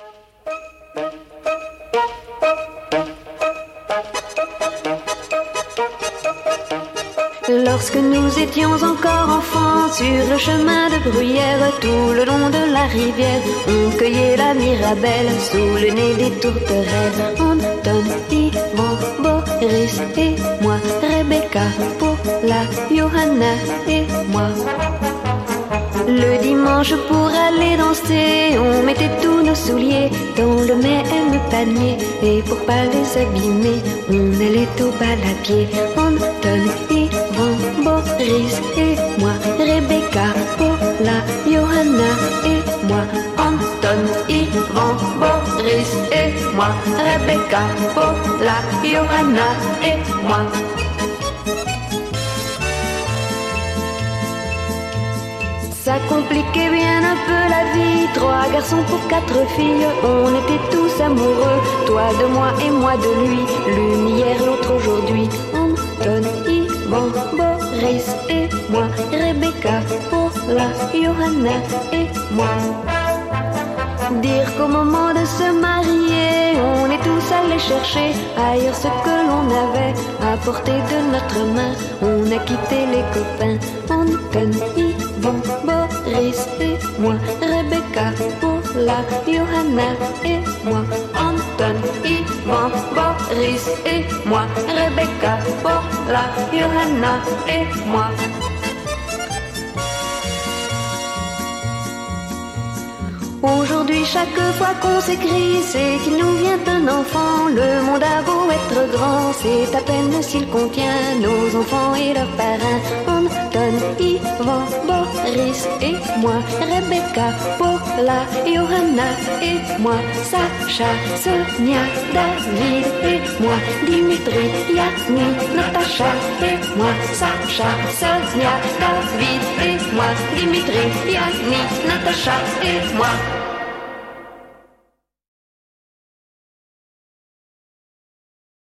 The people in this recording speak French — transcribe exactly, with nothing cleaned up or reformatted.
Lorsque nous étions encore enfants, sur le chemin de Bruyère, tout le long de la rivière, on cueillait la mirabelle sous le nez des tourterelles. Anton, Yvan, Boris et moi, Rebecca, Paula, Johanna et moi. Le dimanche pour aller danser, on mettait tous nos souliers dans le même panier. Et pour pas les abîmer, on allait au bal à pied. Anton, Yvan, Boris et moi, Rebecca, Paula, Johanna et moi. Anton, Yvan, Boris et moi, Rebecca, Paula, Johanna et moi. Ça compliquait bien un peu la vie. Trois garçons pour quatre filles, on était tous amoureux. Toi de moi et moi de lui, l'une hier, l'autre aujourd'hui. Anton, Yvan, Boris et moi, Rebecca, Paula, Johanna et moi. Dire qu'au moment de se marier, on est tous allés chercher ailleurs ce que l'on avait à portée de notre main. On a quitté les copains. Anton, Yvan, Boris et moi, Rebecca, Paula, Johanna et moi. Anton, Yvan, Boris et moi, Rebecca, Paula, Johanna et moi. Aujourd'hui, chaque fois qu'on s'écrit, c'est qu'il nous vient un enfant. Le monde a beau être grand, c'est à peine s'il contient nos enfants et leurs parrains. Anton, Yvan, Boris et moi, Rebecca, Paula, Johanna et moi, Sacha, Sonia, David et moi, Dimitri, Yasmin, Natacha et moi, Sacha, Sonia, David et moi, Dimitri, Yasmin, Natacha et moi.